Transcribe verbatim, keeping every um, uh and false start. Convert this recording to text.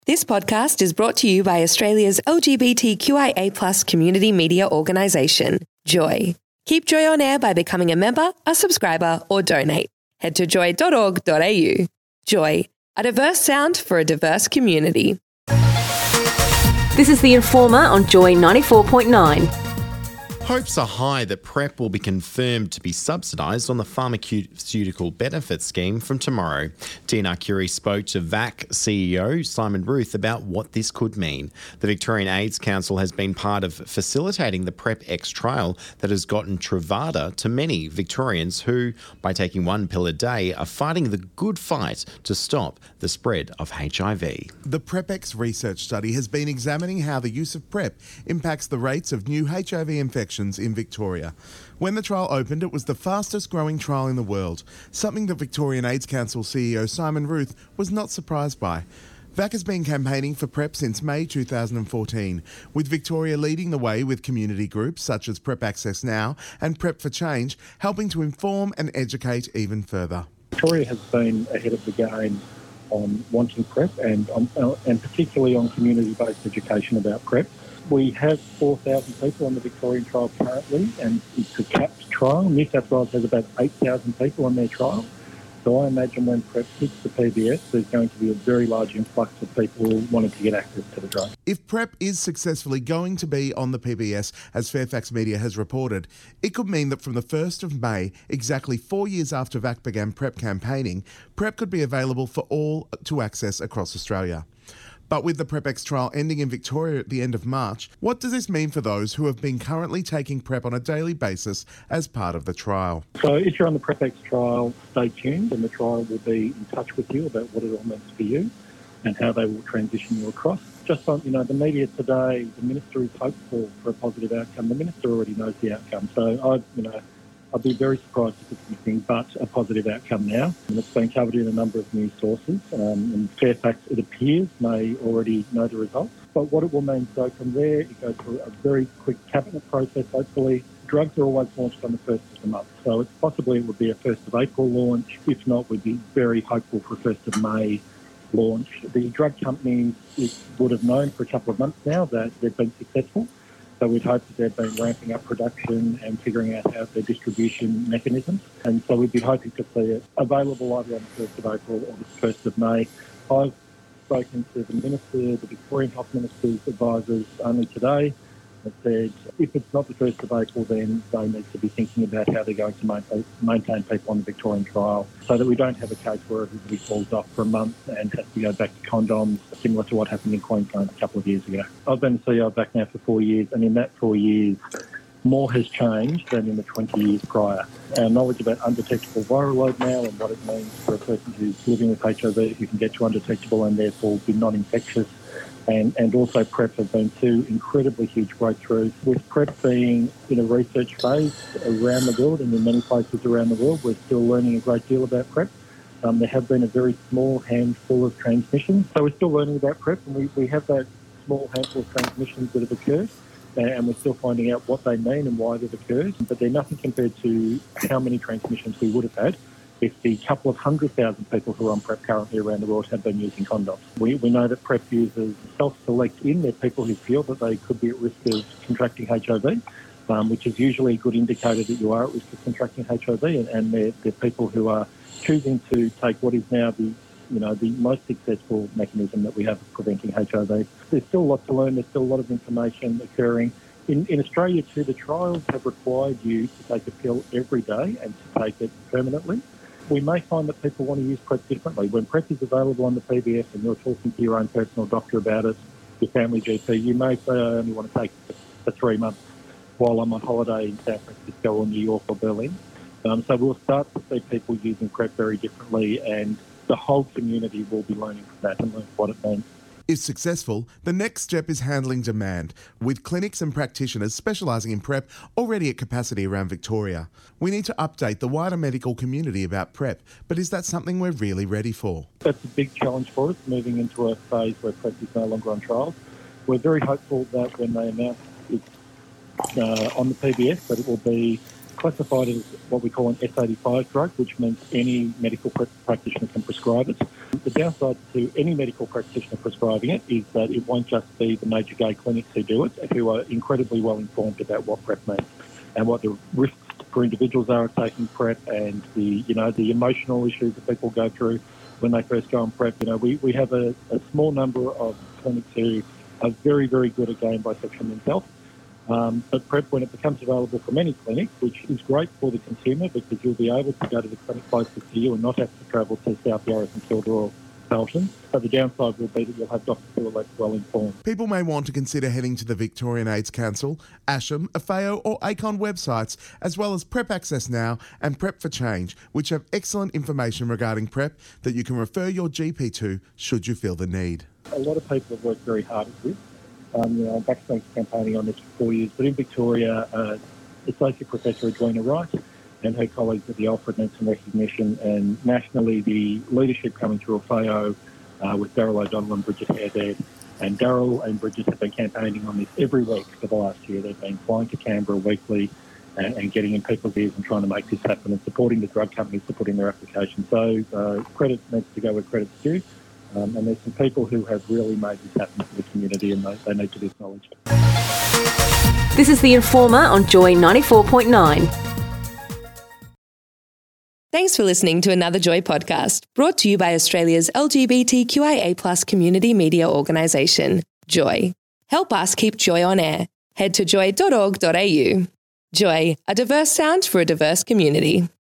This podcast is brought to you by Australia's L G B T Q I A plus community media organisation, Joy. Keep Joy on air by becoming a member, a subscriber or donate. Head to joy dot org dot a u. Joy, a diverse sound for a diverse community. This is The Informer on Joy ninety-four point nine. Hopes are high that PrEP will be confirmed to be subsidised on the pharmaceutical benefit scheme from tomorrow. D N R Curie spoke to V A C C E O Simon Ruth about what this could mean. The Victorian AIDS Council has been part of facilitating the PrEP X trial that has gotten Truvada to many Victorians who, by taking one pill a day, are fighting the good fight to stop the spread of H I V. The PrEP X research study has been examining how the use of PrEP impacts the rates of new H I V infections in Victoria. When the trial opened, it was the fastest growing trial in the world, something that Victorian AIDS Council C E O Simon Ruth was not surprised by. V A C has been campaigning for PrEP since May two thousand fourteen, with Victoria leading the way with community groups such as PrEP Access Now and PrEP for Change, helping to inform and educate even further. Victoria has been ahead of the game on wanting PrEP and, on, uh, and particularly on community-based education about PrEP. We have four thousand people on the Victorian trial currently, and it's a capped trial. New South Wales has about eight thousand people on their trial. So I imagine when PrEP hits the P B S, there's going to be a very large influx of people wanting to get access to the drug. If PrEP is successfully going to be on the P B S, as Fairfax Media has reported, it could mean that from the first of May, exactly four years after V A C began PrEP campaigning, PrEP could be available for all to access across Australia. But with the PrEP X trial ending in Victoria at the end of March, what does this mean for those who have been currently taking PrEP on a daily basis as part of the trial? So if you're on the PrEP X trial, stay tuned, and the trial will be in touch with you about what it all means for you and how they will transition you across. Just on, you know, the media today, the Minister is hopeful for a positive outcome. The Minister already knows the outcome. So, I, you know, I'd be very surprised if it's anything but a positive outcome now. And it's been covered in a number of news sources. Um, and Fairfax, it appears, may already know the results. But what it will mean, so from there, it goes through a very quick cabinet process, hopefully. Drugs are always launched on the first of the month. So it's possibly it would be a first of April launch. If not, we'd be very hopeful for a first of May launch. The drug companies it would have known for a couple of months now that they've been successful. So we'd hope that they've been ramping up production and figuring out how their distribution mechanisms. And so we'd be hoping to see it available either on the first of April or the first of May. I've spoken to the Minister, the Victorian Health Minister's advisors only today. They said if it's not the first of April, then they need to be thinking about how they're going to maintain, maintain people on the Victorian trial so that we don't have a case where everybody falls off for a month and has to go back to condoms, similar to what happened in Queensland a couple of years ago. I've been the C E O back now for four years, and in that four years, more has changed than in the twenty years prior. Our knowledge about undetectable viral load now and what it means for a person who's living with H I V who can get to undetectable and therefore be non-infectious, and, and also PrEP have been two incredibly huge breakthroughs. With PrEP being in a research phase around the world and in many places around the world, we're still learning a great deal about PrEP. Um, there have been a very small handful of transmissions, so we're still learning about PrEP, and we, we have that small handful of transmissions that have occurred, and we're still finding out what they mean and why they've occurred, but they're nothing compared to how many transmissions we would have had if the couple of hundred thousand people who are on PrEP currently around the world had been using condoms. We, we know that PrEP users self-select in. They're people who feel that they could be at risk of contracting H I V, um, which is usually a good indicator that you are at risk of contracting H I V, and, and they're, they're people who are choosing to take what is now the you know, the most successful mechanism that we have of preventing H I V. There's still a lot to learn. There's still a lot of information occurring. In, in Australia too, the trials have required you to take a pill every day and to take it permanently. We may find that people want to use PrEP differently. When PrEP is available on the P B S and you're talking to your own personal doctor about it, your family G P, you may say, I only want to take it for three months while I'm on holiday in San Francisco or New York or Berlin. Um, so we'll start to see people using PrEP very differently, and the whole community will be learning from that and learning what it means. If successful, the next step is handling demand, with clinics and practitioners specialising in PrEP already at capacity around Victoria. We need to update the wider medical community about PrEP, but is that something we're really ready for? That's a big challenge for us, moving into a phase where PrEP is no longer on trials. We're very hopeful that when they announce it's uh, on the P B S, that it will be classified as what we call an S eighty-five drug, which means any medical practitioner can prescribe it. the downside to any medical practitioner prescribing it is that it won't just be the major gay clinics who do it, who are incredibly well informed about what PrEP means and what the risks for individuals are of taking PrEP, and the you know the emotional issues that people go through when they first go on PrEP. You know, we, we have a, a small number of clinics who are very, very good at gay and bisexual men's health. Um, but PrEP, when it becomes available from any clinic, which is great for the consumer because you'll be able to go to the clinic closest to you and not have to travel to South Yarra and Kilda or Felton. So the downside will be that you'll have doctors who are less well informed. People may want to consider heading to the Victorian AIDS Council, ASHM, AFAO or ACON websites, as well as PrEP Access Now and PrEP for Change, which have excellent information regarding PrEP that you can refer your G P to should you feel the need. A lot of people have worked very hard at this. Um, you know, I'm vaccinating campaigning on this for four years, but in Victoria, uh, Associate Professor Edwina Wright and her colleagues at the Alfred need some recognition, and nationally the leadership coming through AFAO uh, with Daryl O'Donnell and Bridget Haredead. And Daryl and Bridget have been campaigning on this every week for the last year. They've been flying to Canberra weekly and, and getting in people's ears and trying to make this happen and supporting the drug companies to put in their application. So uh, credit needs to go where credit's due. Um, and there's some people who have really made this happen for the community, and they, they need to be acknowledged. This is The Informer on Joy ninety-four point nine. Thanks for listening to another Joy podcast, brought to you by Australia's L G B T Q I A plus community media organisation, Joy. Help us keep Joy on air. Head to joy dot org dot a u. Joy, a diverse sound for a diverse community.